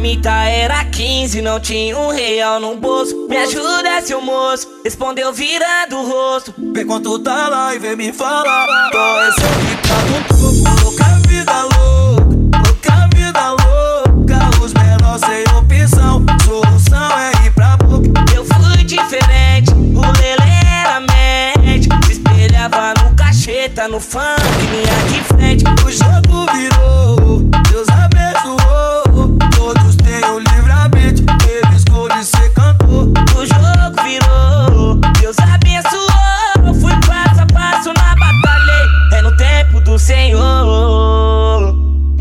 marmita era 15, não tinha R$1 no bolso. Me ajuda, seu moço, respondeu virando o rosto. Vem quando tá lá e vem me falar qual é seu picado topo. Louca vida louca, louca vida louca. Os menores sem opção, solução é ir pra boca. Eu fui diferente, o Lelê era médico. Se espelhava no cacheta, no funk, linha de frente. O jogo virou, Deus abençoou. Todos têm o livre-arbítrio, ele escolhe ser cantor. O jogo virou, Deus abençoou. Fui passo a passo na batalha, é no tempo do Senhor.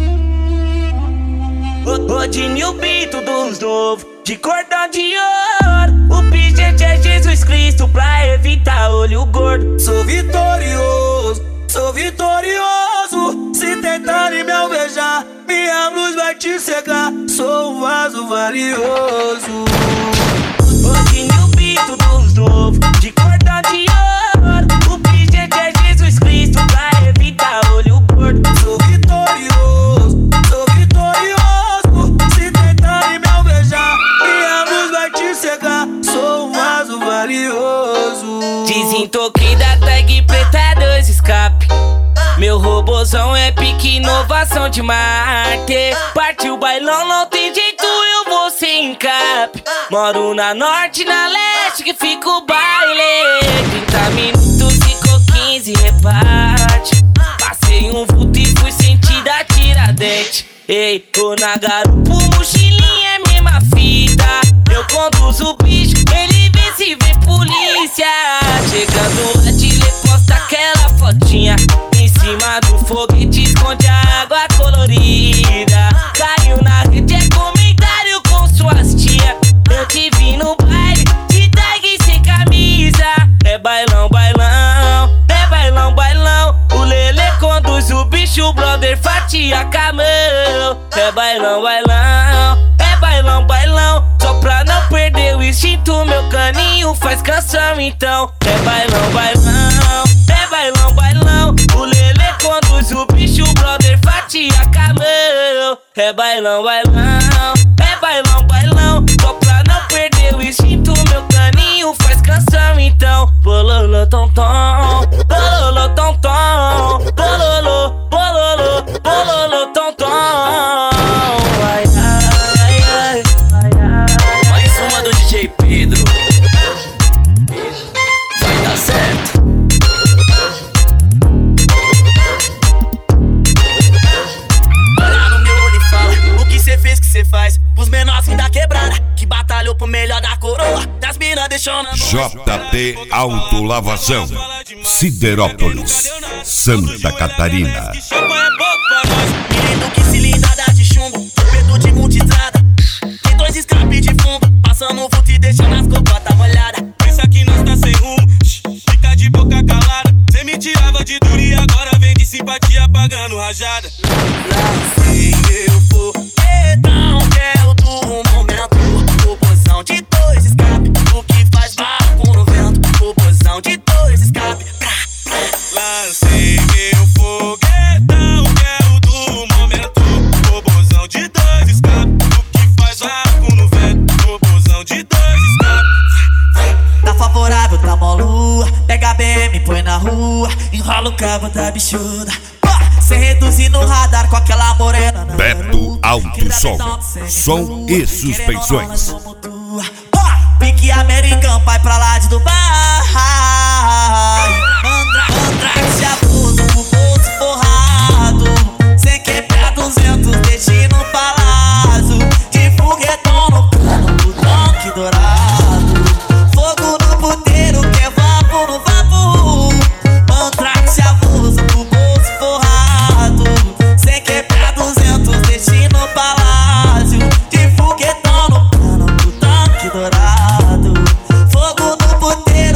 O Dinho Bito dos novos, de cordão de ouro. O pingente é Jesus Cristo pra evitar olho gordo. Sou vitorioso, sou vitorioso. Se tentarem me alvejar, minha luz vai te cegar. Sou um vaso valioso. O Dinho Bito dos novos, de cordão de ouro. O pingente é Jesus Cristo pra evitar olho gordo. Sou vitorioso, sou vitorioso. Se tentarem me alvejar, minha luz vai te cegar. Sou um vaso valioso. Desentoquei da tag preta 2 escape. Meu robozão é pique inovação de Marte. Partiu o bailão, não tem jeito, eu vou sem encape. Moro na norte, na leste, que fica o baile. 30 minutos, ficou 15, reparte. Passei um vulto e fui sentir da Tiradentes. Ei, tô na garupa, mochilinha é mesma fita. Eu conduzo o bicho, ele vê se vê polícia. Chegando lá, Dile posta aquela fotinha. Em cima do foguete esconde a água colorida. Caiu na rede, é comentário com suas tia. Eu te vi no baile, de tag sem camisa. É bailão, bailão, é bailão, bailão. O Lelê conduz o bicho, o brother fatia com a mão. É bailão, bailão, é bailão, bailão. Só pra não perder o instinto, meu caninho faz canção então. É bailão, bailão, é bailão, bailão. O Lelê conduz o bicho, o brother fatia com a mão. É bailão, bailão, é bailão, bailão. Só pra não perder o instinto, meu caninho faz canção então. Bololô, tom, tom, bololô, tom, tom, bololô, bololô, bololô, tom, tom. Ai, ai, ai, ai, ai. Mais uma do DJ Pedro. Vai dar certo. Olha no meu olho e fala o que cê fez, que cê faz. Pros menorzinhos da quebrada, que batalhou pro melhor da coroa. Das minas deixou na JP Autolavação, Siderópolis, Santa Catarina. Menino que cilindrada de chumbo, preto de multistrada. Tem 2 escapes de fundo, passando o vulto e deixando as cocotas molhadas. Pensa que nós tá sem rumo, fica de boca calada. Cê me tirava de duro e agora vem de simpatia pagando rajada. Lancei meu foguetão, que é o do momento. Robozão de 2 escape, o que faz vácuo no vento. Robozão de 2 escape. Lancei meu foguetão, que é o do momento. Robozão de 2 escape, o que faz vácuo no vento. Robozão de 2 escape. Tá favorável, tá mó lua. Pega a BM, põe na rua. Enrola o cabo da bichuda. Cê reduzir no radar com aquela morena. Beto Alto Som e suspensões. Pique americano, vai pra lá de Dubai. Andrade abuso, o bolso forrado. Sem quebrar 200, deixe no palácio. De foguetão no plano do tanque dourado. Fogo no puteiro, que é vapo no vapo. Andrade abuso, o bolso forrado. Sem quebrar 200, deixe no palácio. De foguetão no plano do tanque dourado. Fogo no puteiro.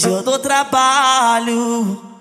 hoje eu dou trabalho.